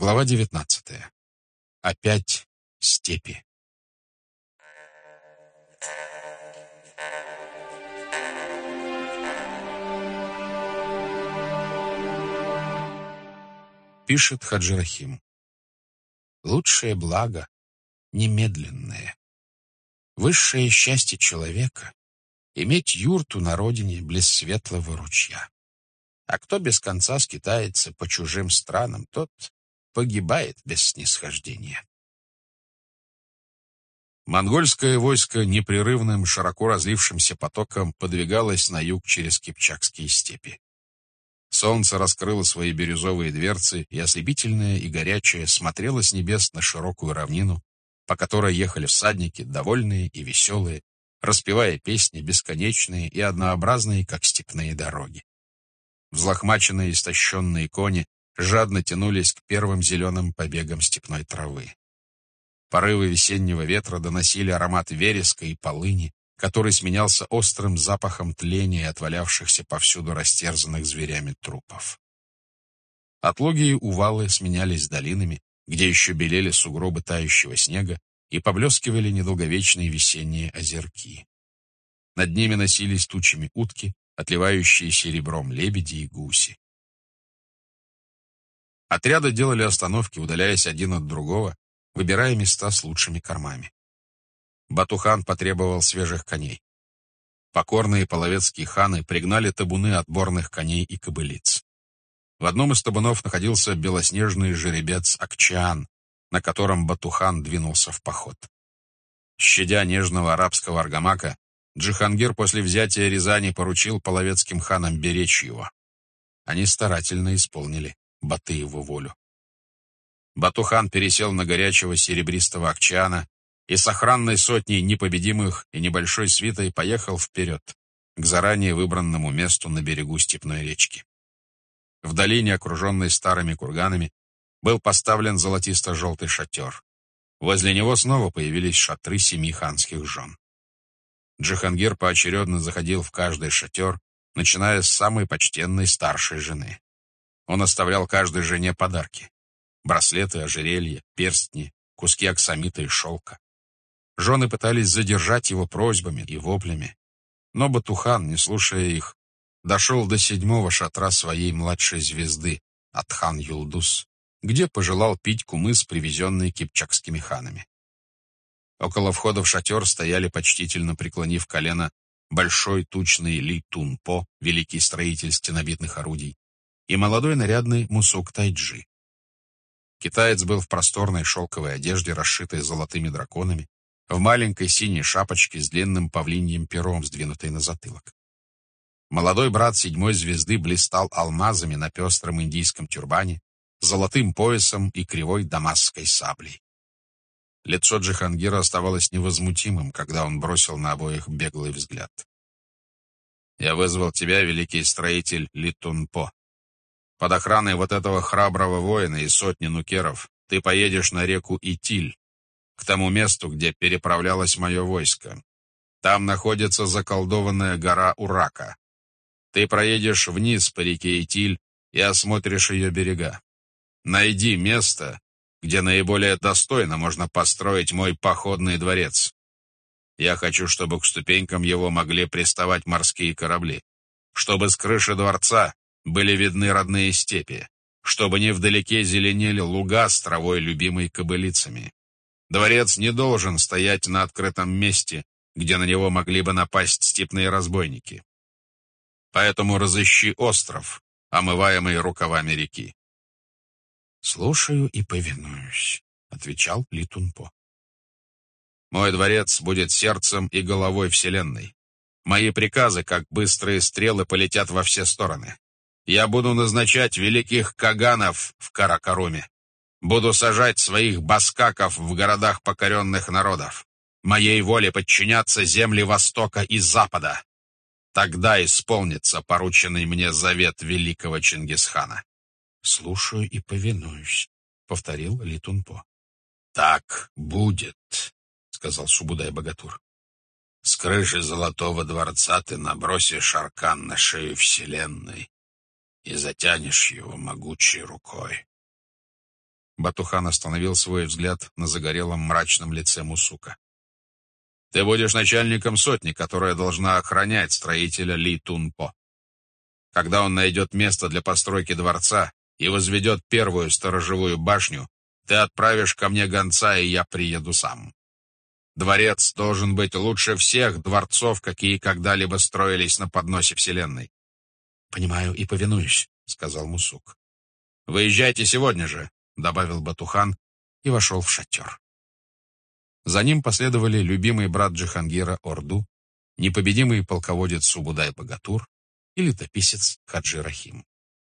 Глава 19. Опять степи. Пишет Хаджи Рахим. Лучшее благо немедленное. Высшее счастье человека — иметь юрту на родине близ светлого ручья. А кто без конца скитается по чужим странам, тот погибает без снисхождения. Монгольское войско непрерывным, широко разлившимся потоком подвигалось на юг через кипчакские степи. Солнце раскрыло свои бирюзовые дверцы, и ослепительное и горячее смотрело с небес на широкую равнину, по которой ехали всадники, довольные и веселые, распевая песни бесконечные и однообразные, как степные дороги. Взлохмаченные истощенные кони жадно тянулись к первым зеленым побегам степной травы. Порывы весеннего ветра доносили аромат вереска и полыни, который сменялся острым запахом тления и отвалявшихся повсюду растерзанных зверями трупов. Отлогие увалы сменялись долинами, где еще белели сугробы тающего снега и поблескивали недолговечные весенние озерки. Над ними носились тучами утки, отливающие серебром лебеди и гуси. Отряды делали остановки, удаляясь один от другого, выбирая места с лучшими кормами. Батухан потребовал свежих коней. Покорные половецкие ханы пригнали табуны отборных коней и кобылиц. В одном из табунов находился белоснежный жеребец Акчаан, на котором Батухан двинулся в поход. Щадя нежного арабского аргамака, Джихангир после взятия Рязани поручил половецким ханам беречь его. Они старательно исполнили Батыеву волю. Батухан пересел на горячего серебристого Акчаана и с охранной сотней непобедимых и небольшой свитой поехал вперед, к заранее выбранному месту на берегу степной речки. В долине, окруженной старыми курганами, был поставлен золотисто-желтый шатер. Возле него снова появились шатры 7 ханских жен. Джихангир поочередно заходил в каждый шатер, начиная с самой почтенной старшей жены. Он оставлял каждой жене подарки: браслеты, ожерелья, перстни, куски аксамита и шелка. Жены пытались задержать его просьбами и воплями, но Батухан, не слушая их, дошел до 7-го шатра своей младшей звезды, Атхан-Юлдус, где пожелал пить кумыс, привезенный кипчакскими ханами. Около входа в шатер стояли, почтительно преклонив колено, большой тучный Ли Тун-По, великий строитель стенобитных орудий, и молодой нарядный Мусук Тайджи. Китаец был в просторной шелковой одежде, расшитой золотыми драконами, в маленькой синей шапочке с длинным павлиньим пером, сдвинутой на затылок. Молодой брат 7-й звезды блистал алмазами на пестром индийском тюрбане, золотым поясом и кривой дамасской саблей. Лицо Джихангира оставалось невозмутимым, когда он бросил на обоих беглый взгляд. «Я вызвал тебя, великий строитель Ли Тун-По. Под охраной вот этого храброго воина и сотни нукеров ты поедешь на реку Итиль, к тому месту, где переправлялось мое войско. Там находится заколдованная гора Урака. Ты проедешь вниз по реке Итиль и осмотришь ее берега. Найди место, где наиболее достойно можно построить мой походный дворец. Я хочу, чтобы к ступенькам его могли приставать морские корабли, чтобы с крыши дворца были видны родные степи, чтобы невдалеке зеленели луга с травой, любимой кобылицами. Дворец не должен стоять на открытом месте, где на него могли бы напасть степные разбойники. Поэтому разыщи остров, омываемый рукавами реки». «Слушаю и повинуюсь», — отвечал Ли Тун-По. «Мой дворец будет сердцем и головой вселенной. Мои приказы, как быстрые стрелы, полетят во все стороны. Я буду назначать великих каганов в Каракаруме. Буду сажать своих баскаков в городах покоренных народов. Моей воле подчинятся земли Востока и Запада. Тогда исполнится порученный мне завет великого Чингисхана». «Слушаю и повинуюсь», — повторил Ли Тун-По. «Так будет», — сказал Субудай-богатур. «С крыши Золотого дворца ты набросишь аркан на шею вселенной и затянешь его могучей рукой». Батухан остановил свой взгляд на загорелом мрачном лице Мусука. «Ты будешь начальником сотни, которая должна охранять строителя Ли Тунпо. Когда он найдет место для постройки дворца и возведет первую сторожевую башню, ты отправишь ко мне гонца, и я приеду сам. Дворец должен быть лучше всех дворцов, какие когда-либо строились на подносе Вселенной». «Понимаю и повинуюсь», — сказал Мусук. «Выезжайте сегодня же», — добавил Батухан и вошел в шатер. За ним последовали любимый брат Джихангира Орду, непобедимый полководец Субудай-Богатур и летописец Хаджи Рахим.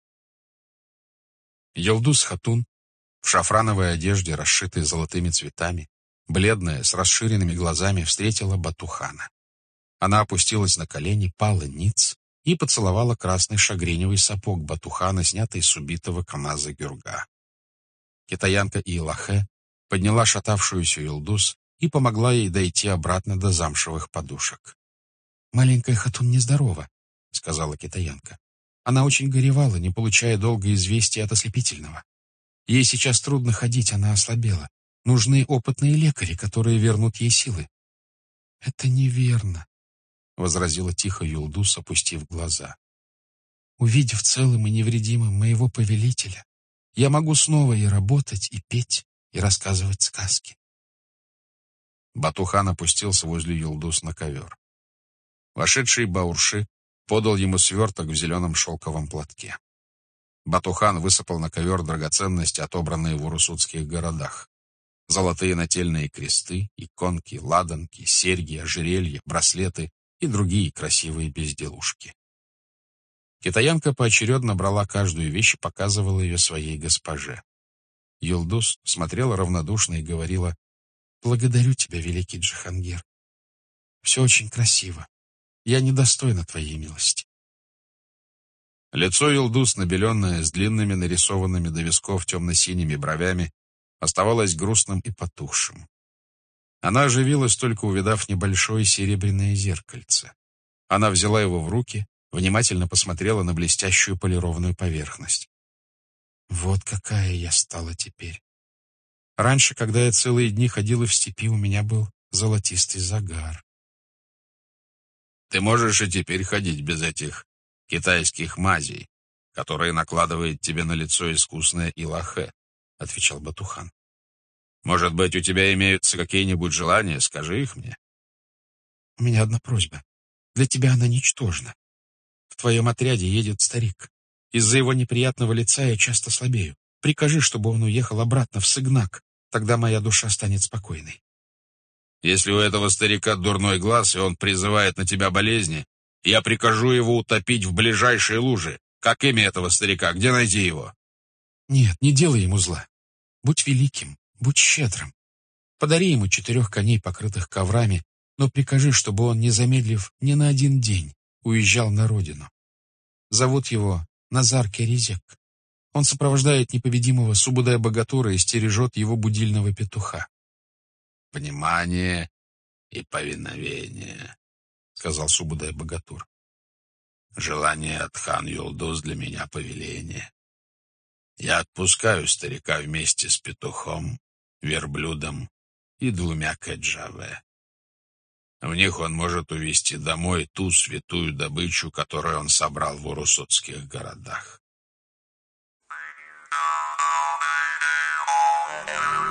Йылдуз Хатун в шафрановой одежде, расшитой золотыми цветами, бледная, с расширенными глазами, встретила Батухана. Она опустилась на колени, пала ниц и поцеловала красный шагреневый сапог Батухана, снятый с убитого Камаза Гюрга. Китаянка Илахе подняла шатавшуюся Йылдуз и помогла ей дойти обратно до замшевых подушек. «Маленькая Хатун нездорова», — сказала китаянка. «Она очень горевала, не получая долго известий от ослепительного. Ей сейчас трудно ходить, она ослабела. Нужны опытные лекари, которые вернут ей силы». «Это неверно», — возразила тихо Йылдуз, опустив глаза. «Увидев целым и невредимым моего повелителя, я могу снова и работать, и петь, и рассказывать сказки». Батухан опустился возле Йылдуз на ковер. Вошедший Баурши подал ему сверток в зеленом шелковом платке. Батухан высыпал на ковер драгоценности, отобранные в урусутских городах. Золотые нательные кресты, иконки, ладанки, серьги, ожерелья, браслеты и другие красивые безделушки. Китаянка поочередно брала каждую вещь и показывала ее своей госпоже. Йылдуз смотрела равнодушно и говорила: «Благодарю тебя, великий Джихангир. Все очень красиво. Я недостойна твоей милости». Лицо Йылдуз, набеленное с длинными нарисованными до висков темно-синими бровями, оставалось грустным и потухшим. Она оживилась, только увидав небольшое серебряное зеркальце. Она взяла его в руки, внимательно посмотрела на блестящую полированную поверхность. «Вот какая я стала теперь. Раньше, когда я целые дни ходила в степи, у меня был золотистый загар». «Ты можешь и теперь ходить без этих китайских мазей, которые накладывает тебе на лицо искусная Илахе», — отвечал Батухан. «Может быть, у тебя имеются какие-нибудь желания? Скажи их мне». «У меня одна просьба. Для тебя она ничтожна. В твоем отряде едет старик. Из-за его неприятного лица я часто слабею. Прикажи, чтобы он уехал обратно в Сыгнак. Тогда моя душа станет спокойной». «Если у этого старика дурной глаз, и он призывает на тебя болезни, я прикажу его утопить в ближайшей луже. Как имя этого старика? Где найти его?» «Нет, не делай ему зла. Будь великим, будь щедрым. Подари ему 4 коней, покрытых коврами, но прикажи, чтобы он, не замедлив ни на один день, уезжал на родину. Зовут его Назар Керезек. Он сопровождает непобедимого Субудай-Богатура и стережет его будильного петуха». «Внимание и повиновение», — сказал Субудай-Богатур. «Желание от хан Йылдуз для меня повеление. Я отпускаю старика вместе с петухом, верблюдом и 2 каджаве. В них он может увезти домой ту святую добычу, которую он собрал в урусутских городах».